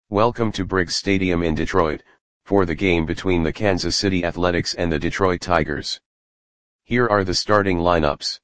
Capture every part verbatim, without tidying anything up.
Welcome to Briggs Stadium in Detroit, for the game between the Kansas City Athletics and the Detroit Tigers. Here are the starting lineups.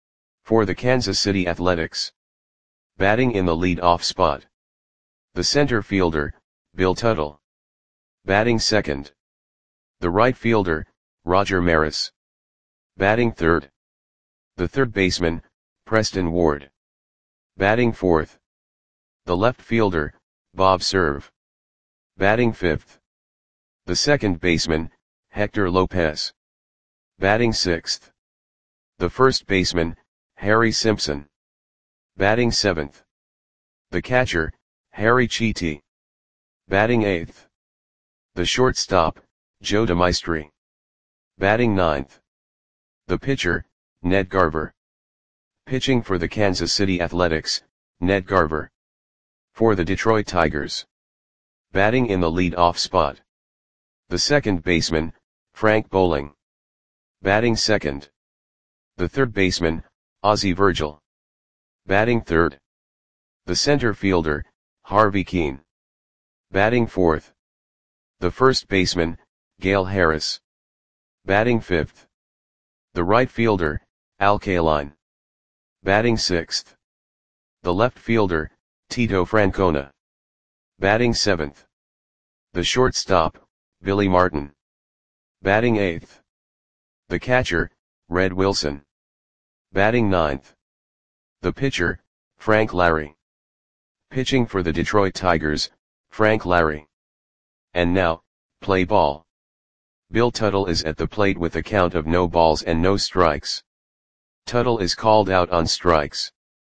For the Kansas City Athletics. Batting in the lead-off spot. The center fielder, Bill Tuttle. Batting second. The right fielder, Roger Maris. Batting third. The third baseman, Preston Ward. Batting fourth. The left fielder, Bob Cerv. Batting fifth. The second baseman, Hector Lopez. Batting sixth. The first baseman, Harry Simpson. Batting seventh. The catcher, Harry Chiti. Batting eighth. The shortstop, Joe DeMaestri. Batting ninth. The pitcher, Ned Garver. Pitching for the Kansas City Athletics, Ned Garver. For the Detroit Tigers. Batting in the lead-off spot. The second baseman, Frank Bowling. Batting second. The third baseman, Ozzie Virgil. Batting third. The center fielder, Harvey Kuenn. Batting fourth. The first baseman, Gale Harris. Batting fifth. The right fielder, Al Kaline. Batting sixth. The left fielder, Tito Francona. Batting seventh. The shortstop, Billy Martin. Batting eighth. The catcher, Red Wilson. Batting ninth. The pitcher, Frank Lary. Pitching for the Detroit Tigers, Frank Lary. And now, play ball. Bill Tuttle is at the plate with a count of no balls and no strikes. Tuttle is called out on strikes.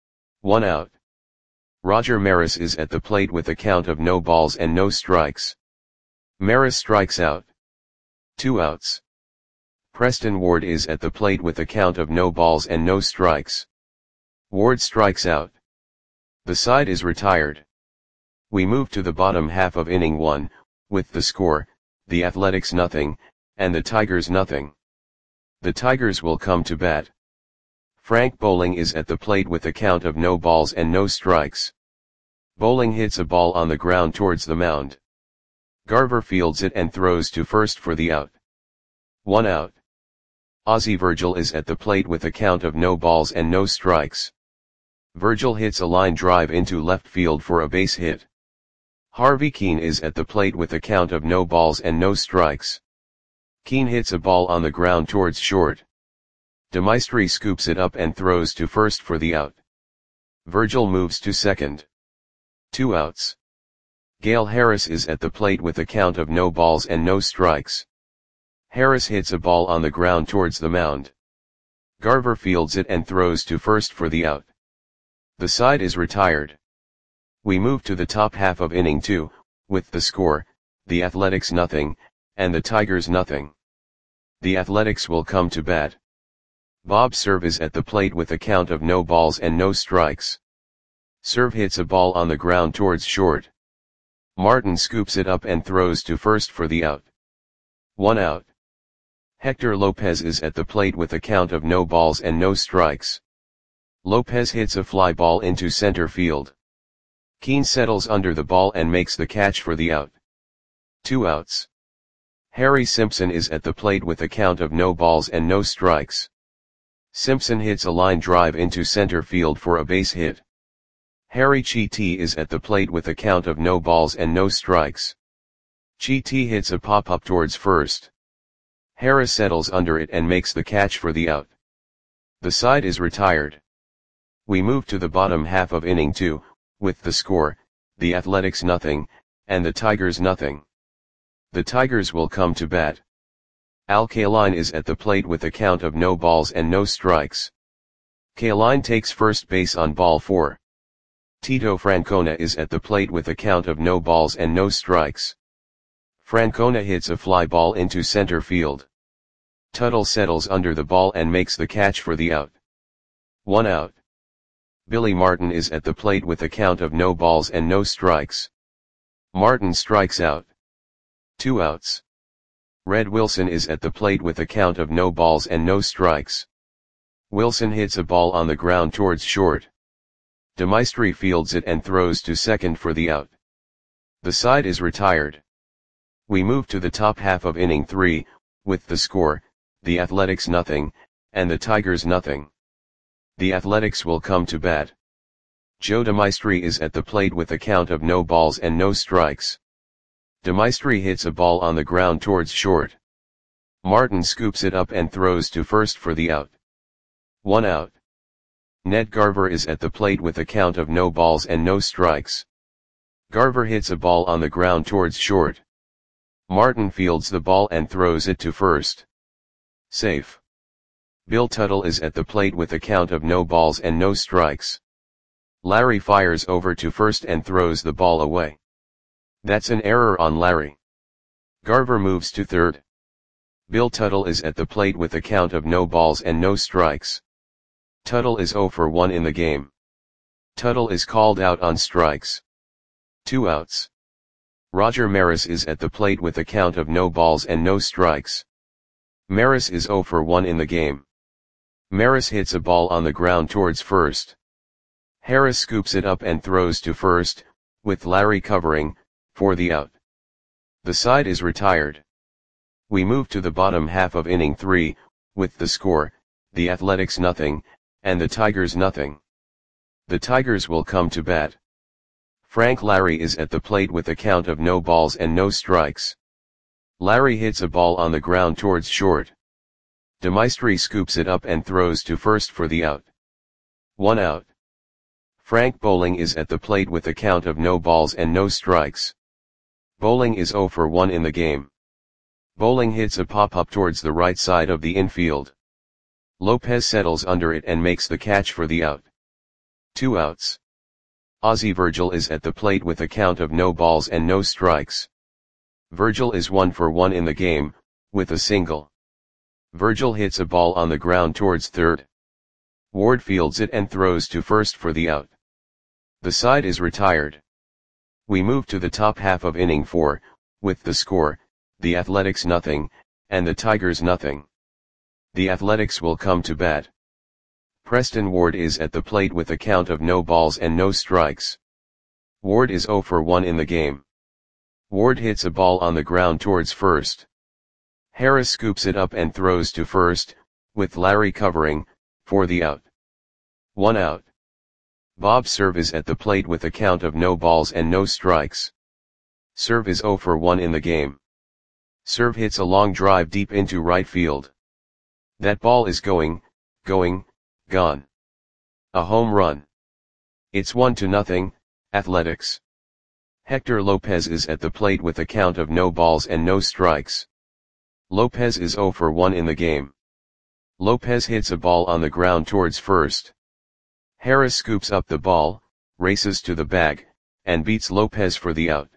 One out. Roger Maris is at the plate with a count of no balls and no strikes. Maris strikes out. Two outs. Preston Ward is at the plate with a count of no balls and no strikes. Ward strikes out. The side is retired. We move to the bottom half of inning one, with the score, the Athletics nothing, and the Tigers nothing. The Tigers will come to bat. Frank Bowling is at the plate with a count of no balls and no strikes. Bowling hits a ball on the ground towards the mound. Garver fields it and throws to first for the out. One out. Ozzie Virgil is at the plate with a count of no balls and no strikes. Virgil hits a line drive into left field for a base hit. Harvey Kuenn is at the plate with a count of no balls and no strikes. Kuenn hits a ball on the ground towards short. DeMaestri scoops it up and throws to first for the out. Virgil moves to second. Two outs. Gale Harris is at the plate with a count of no balls and no strikes. Harris hits a ball on the ground towards the mound. Garver fields it and throws to first for the out. The side is retired. We move to the top half of inning two, with the score, the Athletics nothing, and the Tigers nothing. The Athletics will come to bat. Bob Cerv is at the plate with a count of no balls and no strikes. Cerv hits a ball on the ground towards short. Martin scoops it up and throws to first for the out. One out. Hector Lopez is at the plate with a count of no balls and no strikes. Lopez hits a fly ball into center field. Kuenn settles under the ball and makes the catch for the out. Two outs. Harry Simpson is at the plate with a count of no balls and no strikes. Simpson hits a line drive into center field for a base hit. Harry Chiti is at the plate with a count of no balls and no strikes. Chiti hits a pop-up towards first. Harris settles under it and makes the catch for the out. The side is retired. We move to the bottom half of inning two, with the score, the Athletics nothing, and the Tigers nothing. The Tigers will come to bat. Al Kaline is at the plate with a count of no balls and no strikes. Kaline takes first base on ball four. Tito Francona is at the plate with a count of no balls and no strikes. Francona hits a fly ball into center field. Tuttle settles under the ball and makes the catch for the out. One out. Billy Martin is at the plate with a count of no balls and no strikes. Martin strikes out. Two outs. Red Wilson is at the plate with a count of no balls and no strikes. Wilson hits a ball on the ground towards short. DeMaestri fields it and throws to second for the out. The side is retired. We move to the top half of inning three, with the score, the Athletics nothing, and the Tigers nothing. The Athletics will come to bat. Joe DeMaestri is at the plate with a count of no balls and no strikes. DeMaestri hits a ball on the ground towards short. Martin scoops it up and throws to first for the out. One out. Ned Garver is at the plate with a count of no balls and no strikes. Garver hits a ball on the ground towards short. Martin fields the ball and throws it to first. Safe. Bill Tuttle is at the plate with a count of no balls and no strikes. Larry fires over to first and throws the ball away. That's an error on Larry. Garver moves to third. Bill Tuttle is at the plate with a count of no balls and no strikes. Tuttle is oh for one in the game. Tuttle is called out on strikes. Two outs. Roger Maris is at the plate with a count of no balls and no strikes. Maris is oh for one in the game. Maris hits a ball on the ground towards first. Harris scoops it up and throws to first, with Larry covering, for the out. The side is retired. We move to the bottom half of inning three, with the score, the Athletics nothing, and the Tigers nothing. The Tigers will come to bat. Frank Larry is at the plate with a count of no balls and no strikes. Larry hits a ball on the ground towards short. DeMaestri scoops it up and throws to first for the out. One out. Frank Bowling is at the plate with a count of no balls and no strikes. Bowling is oh for one in the game. Bowling hits a pop-up towards the right side of the infield. Lopez settles under it and makes the catch for the out. Two outs. Ozzie Virgil is at the plate with a count of no balls and no strikes. Virgil is one for one in the game, with a single. Virgil hits a ball on the ground towards third. Ward fields it and throws to first for the out. The side is retired. We move to the top half of inning four, with the score, the Athletics nothing, and the Tigers nothing. The Athletics will come to bat. Preston Ward is at the plate with a count of no balls and no strikes. Ward is oh for one in the game. Ward hits a ball on the ground towards first. Harris scoops it up and throws to first, with Larry covering, for the out. One out. Bob Cerv is at the plate with a count of no balls and no strikes. Cerv is oh for one in the game. Cerv hits a long drive deep into right field. That ball is going, going, gone. A home run. It's one to nothing, Athletics. Hector Lopez is at the plate with a count of no balls and no strikes. Lopez is oh for one in the game. Lopez hits a ball on the ground towards first. Harris scoops up the ball, races to the bag, and beats Lopez for the out.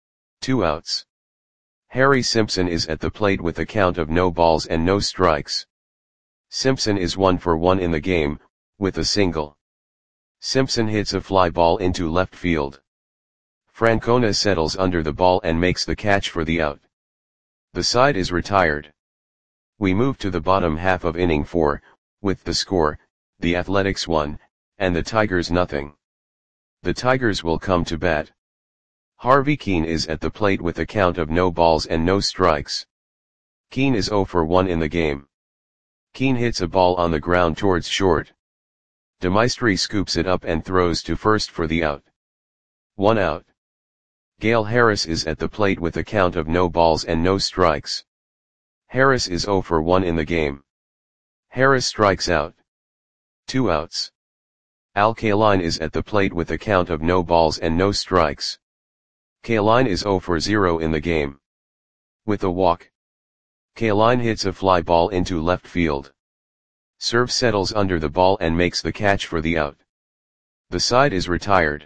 Two outs. Harry Simpson is at the plate with a count of no balls and no strikes. Simpson is one for one in the game, with a single. Simpson hits a fly ball into left field. Francona settles under the ball and makes the catch for the out. The side is retired. We move to the bottom half of inning four, with the score, the Athletics one, and the Tigers nothing. The Tigers will come to bat. Harvey Keene is at the plate with a count of no balls and no strikes. Keene is oh for one in the game. Keene hits a ball on the ground towards short. DeMaestri scoops it up and throws to first for the out. One out. Gale Harris is at the plate with a count of no balls and no strikes. Harris is oh for one in the game. Harris strikes out. Two outs. Al Kaline is at the plate with a count of no balls and no strikes. Kaline is oh for zero in the game. With a walk. Kaline hits a fly ball into left field. Cerv settles under the ball and makes the catch for the out. The side is retired.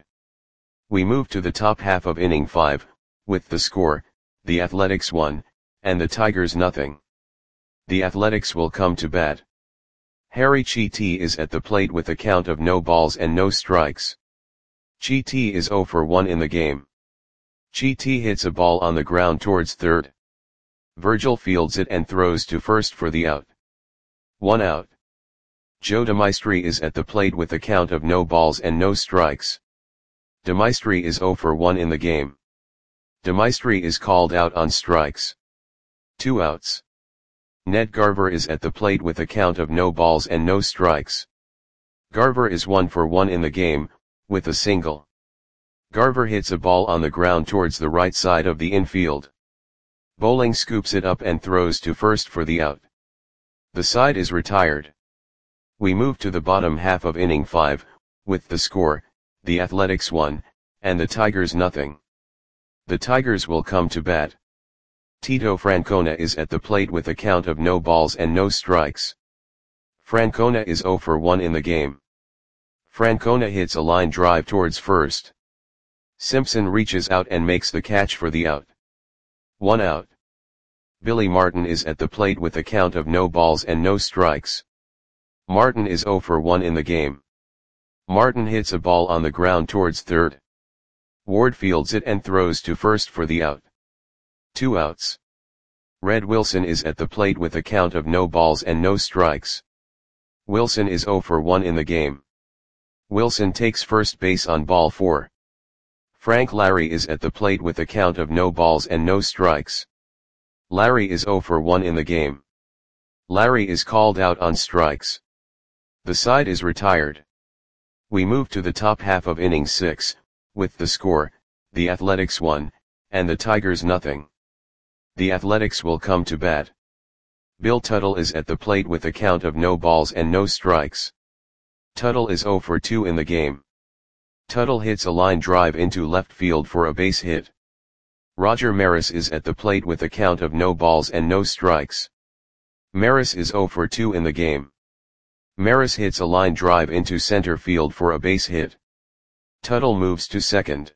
We move to the top half of inning five, with the score, the Athletics one, and the Tigers nothing. The Athletics will come to bat. Harry Chiti is at the plate with a count of no balls and no strikes. Chiti is oh for one in the game. Chiti hits a ball on the ground towards third. Virgil fields it and throws to first for the out. One out. Joe DeMaestri is at the plate with a count of no balls and no strikes. DeMaestri is oh for one in the game. Demaistre is called out on strikes. Two outs. Ned Garver is at the plate with a count of no balls and no strikes. Garver is one for one in the game, with a single. Garver hits a ball on the ground towards the right side of the infield. Bowling scoops it up and throws to first for the out. The side is retired. We move to the bottom half of inning five, with the score, the Athletics one, and the Tigers nothing. The Tigers will come to bat. Tito Francona is at the plate with a count of no balls and no strikes. Francona is zero for one in the game. Francona hits a line drive towards first. Simpson reaches out and makes the catch for the out. One out. Billy Martin is at the plate with a count of no balls and no strikes. Martin is zero for one in the game. Martin hits a ball on the ground towards third. Ward fields it and throws to first for the out. Two outs. Red Wilson is at the plate with a count of no balls and no strikes. Wilson is zero for one in the game. Wilson takes first base on ball four. Frank Larry is at the plate with a count of no balls and no strikes. Larry is zero for one in the game. Larry is called out on strikes. The side is retired. We move to the top half of inning six, with the score, the Athletics one, and the Tigers nothing. The Athletics will come to bat. Bill Tuttle is at the plate with a count of no balls and no strikes. Tuttle is zero for two in the game. Tuttle hits a line drive into left field for a base hit. Roger Maris is at the plate with a count of no balls and no strikes. Maris is zero for two in the game. Maris hits a line drive into center field for a base hit. Tuttle moves to second.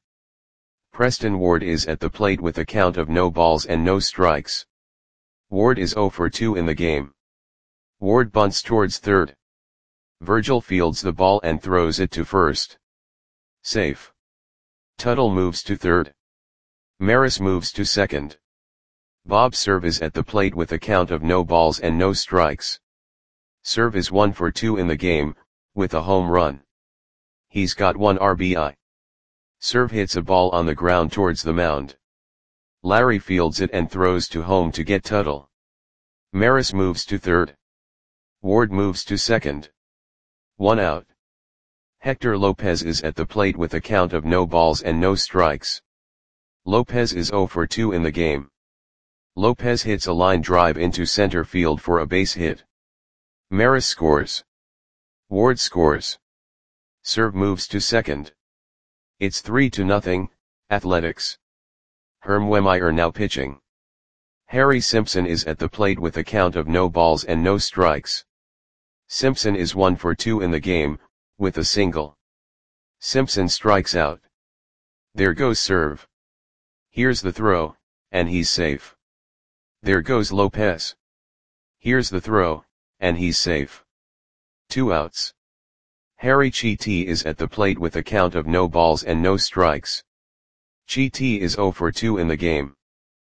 Preston Ward is at the plate with a count of no balls and no strikes. Ward is zero for two in the game. Ward bunts towards third. Virgil fields the ball and throws it to first. Safe. Tuttle moves to third. Maris moves to second. Bob Cerv is at the plate with a count of no balls and no strikes. Cerv is one for two in the game, with a home run. He's got one R B I. Cerv hits a ball on the ground towards the mound. Larry fields it and throws to home to get Tuttle. Maris moves to third. Ward moves to second. One out. Hector Lopez is at the plate with a count of no balls and no strikes. Lopez is zero for two in the game. Lopez hits a line drive into center field for a base hit. Maris scores. Ward scores. Cerv moves to second. It's three to nothing, Athletics. Herm Wehmeyer now pitching. Harry Simpson is at the plate with a count of no balls and no strikes. Simpson is one for two in the game, with a single. Simpson strikes out. There goes Cerv. Here's the throw, and he's safe. There goes Lopez. Here's the throw, and he's safe. Two outs. Harry Chiti is at the plate with a count of no balls and no strikes. Chiti is zero for two in the game.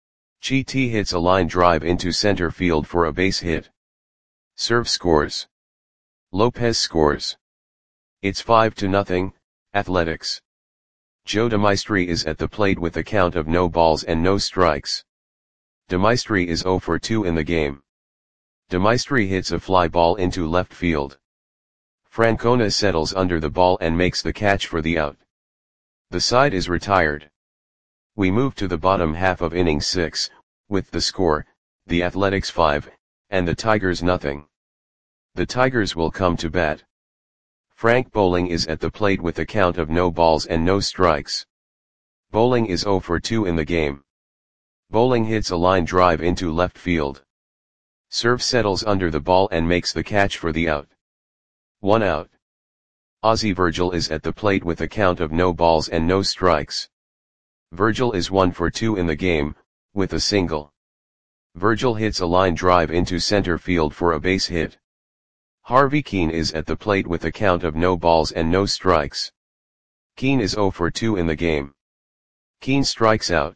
Chiti hits a line drive into center field for a base hit. Cerv scores. Lopez scores. It's five to nothing, Athletics. Joe Demaistre is at the plate with a count of no balls and no strikes. Demaistre is zero for two in the game. Demaistre hits a fly ball into left field. Francona settles under the ball and makes the catch for the out. The side is retired. We move to the bottom half of inning six, with the score, the Athletics five, and the Tigers nothing. The Tigers will come to bat. Frank Bowling is at the plate with a count of no balls and no strikes. Bowling is zero for two in the game. Bowling hits a line drive into left field. Cerv settles under the ball and makes the catch for the out. One out. Ozzie Virgil is at the plate with a count of no balls and no strikes. Virgil is one for two in the game, with a single. Virgil hits a line drive into center field for a base hit. Harvey Keene is at the plate with a count of no balls and no strikes. Keene is zero for two in the game. Keene strikes out.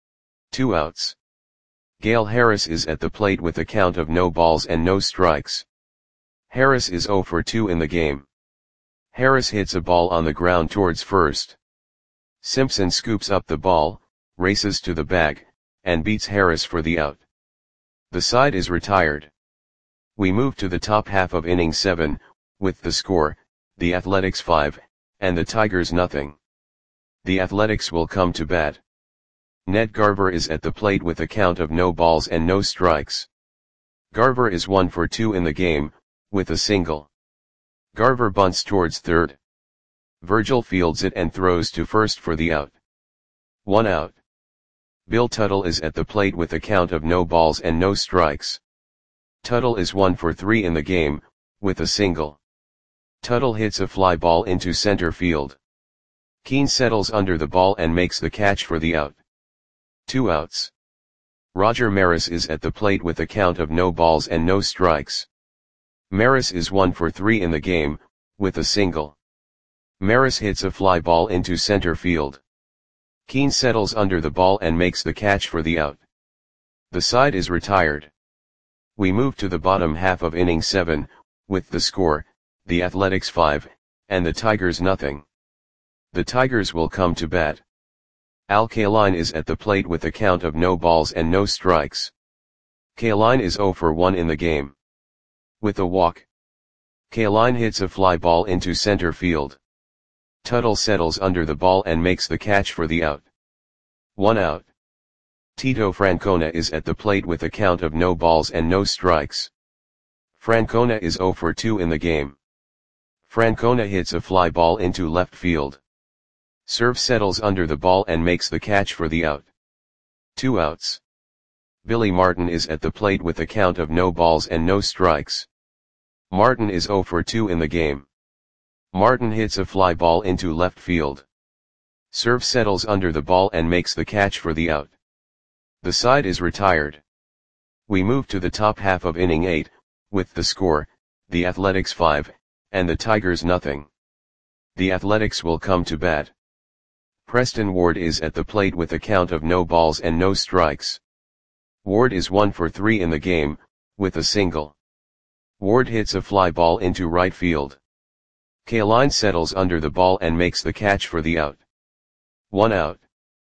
Two outs. Gale Harris is at the plate with a count of no balls and no strikes. Harris is zero for two in the game. Harris hits a ball on the ground towards first. Simpson scoops up the ball, races to the bag, and beats Harris for the out. The side is retired. We move to the top half of inning seven, with the score, the Athletics five, and the Tigers nothing. The Athletics will come to bat. Ned Garver is at the plate with a count of no balls and no strikes. Garver is one for two in the game, with a single. Garver bunts towards third. Virgil fields it and throws to first for the out. One out. Bill Tuttle is at the plate with a count of no balls and no strikes. Tuttle is one for three in the game, with a single. Tuttle hits a fly ball into center field. Keane settles under the ball and makes the catch for the out. Two outs. Roger Maris is at the plate with a count of no balls and no strikes. Maris is one for three in the game, with a single. Maris hits a fly ball into center field. Keane settles under the ball and makes the catch for the out. The side is retired. We move to the bottom half of inning seven, with the score, the Athletics five, and the Tigers nothing. The Tigers will come to bat. Al Kaline is at the plate with a count of no balls and no strikes. Kaline is zero for one in the game. With a walk. Kaline hits a fly ball into center field. Tuttle settles under the ball and makes the catch for the out. One out. Tito Francona is at the plate with a count of no balls and no strikes. Francona is zero for two in the game. Francona hits a fly ball into left field. Serve settles under the ball and makes the catch for the out. Two outs. Billy Martin is at the plate with a count of no balls and no strikes. Martin is zero for two in the game. Martin hits a fly ball into left field. Serve settles under the ball and makes the catch for the out. The side is retired. We move to the top half of inning eight, with the score, the Athletics five, and the Tigers nothing. The Athletics will come to bat. Preston Ward is at the plate with a count of no balls and no strikes. Ward is one for three in the game, with a single. Ward hits a fly ball into right field. Kaline settles under the ball and makes the catch for the out. One out.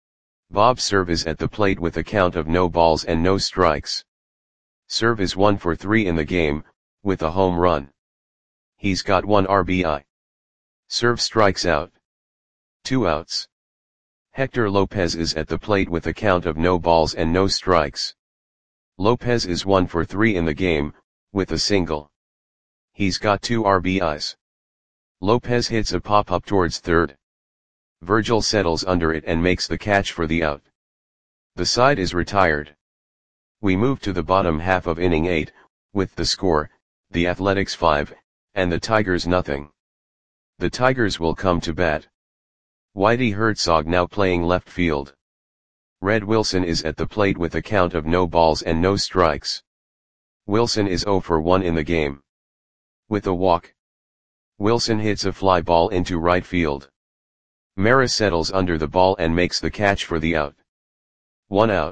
Bob Serve is at the plate with a count of no balls and no strikes. Serve is one for three in the game, with a home run. He's got one R B I. Serve strikes out. Two outs. Hector Lopez is at the plate with a count of no balls and no strikes. Lopez is one for three in the game, with a single. He's got two R B Is. Lopez hits a pop-up towards third. Virgil settles under it and makes the catch for the out. The side is retired. We move to the bottom half of inning eight, with the score, the Athletics five, and the Tigers nothing. The Tigers will come to bat. Whitey Herzog now playing left field. Red Wilson is at the plate with a count of no balls and no strikes. Wilson is zero for one in the game. With a walk. Wilson hits a fly ball into right field. Maris settles under the ball and makes the catch for the out. One out.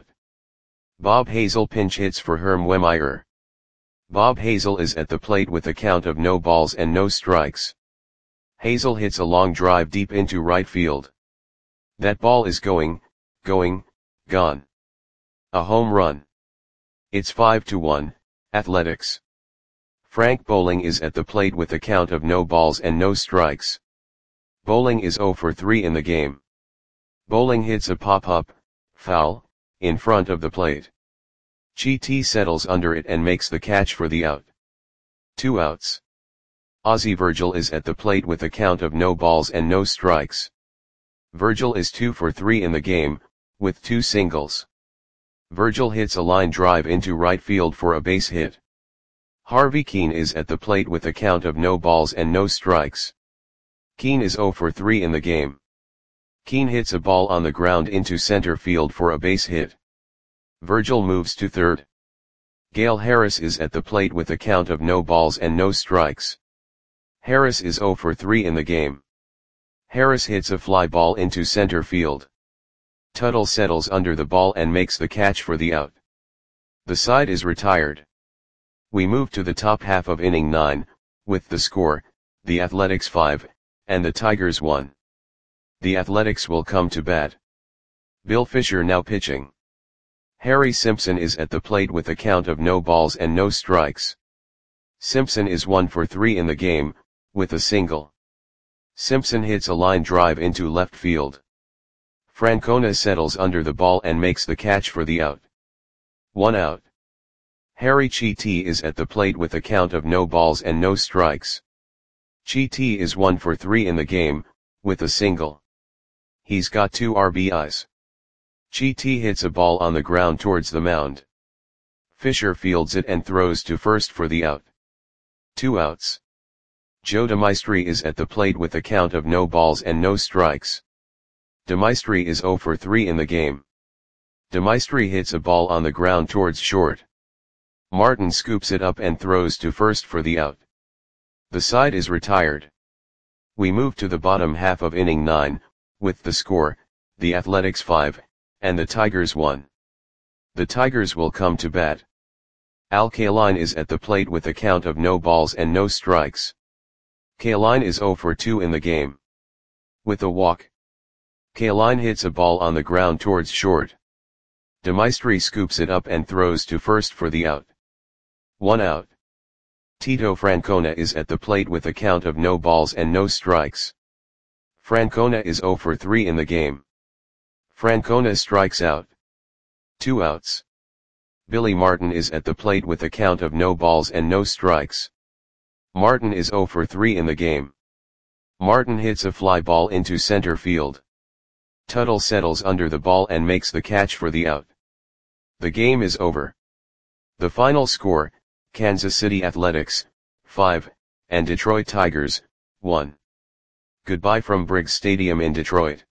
Bob Hazel pinch hits for Herm Wemmeyer. Bob Hazel is at the plate with a count of no balls and no strikes. Hazel hits a long drive deep into right field. That ball is going, going, gone. A home run. It's five to one, Athletics. Frank Bowling is at the plate with a count of no balls and no strikes. Bowling is zero for three in the game. Bowling hits a pop-up, foul, in front of the plate. Chi-T settles under it and makes the catch for the out. Two outs. Ozzie Virgil is at the plate with a count of no balls and no strikes. Virgil is two for three in the game, with two singles. Virgil hits a line drive into right field for a base hit. Harvey Keane is at the plate with a count of no balls and no strikes. Keane is zero for three in the game. Keane hits a ball on the ground into center field for a base hit. Virgil moves to third. Gale Harris is at the plate with a count of no balls and no strikes. Harris is zero for three in the game. Harris hits a fly ball into center field. Tuttle settles under the ball and makes the catch for the out. The side is retired. We move to the top half of inning nine, with the score, the Athletics five, and the Tigers one. The Athletics will come to bat. Bill Fisher now pitching. Harry Simpson is at the plate with a count of no balls and no strikes. Simpson is one for three in the game, with a single. Simpson hits a line drive into left field. Francona settles under the ball and makes the catch for the out. One out. Harry Chiti is at the plate with a count of no balls and no strikes. Chiti is one for three in the game, with a single. He's got two R B Is. Chiti hits a ball on the ground towards the mound. Fisher fields it and throws to first for the out. Two outs. Joe DeMaestri is at the plate with a count of no balls and no strikes. DeMaestri is zero for three in the game. DeMaestri hits a ball on the ground towards short. Martin scoops it up and throws to first for the out. The side is retired. We move to the bottom half of inning nine, with the score, the Athletics five, and the Tigers one. The Tigers will come to bat. Al Kaline is at the plate with a count of no balls and no strikes. Kaline is zero for two in the game. With a walk. Kaline hits a ball on the ground towards short. DeMaestri scoops it up and throws to first for the out. One out. Tito Francona is at the plate with a count of no balls and no strikes. Francona is zero for three in the game. Francona strikes out. Two outs. Billy Martin is at the plate with a count of no balls and no strikes. Martin is zero for three in the game. Martin hits a fly ball into center field. Tuttle settles under the ball and makes the catch for the out. The game is over. The final score, Kansas City Athletics, five, and Detroit Tigers, one. Goodbye from Briggs Stadium in Detroit.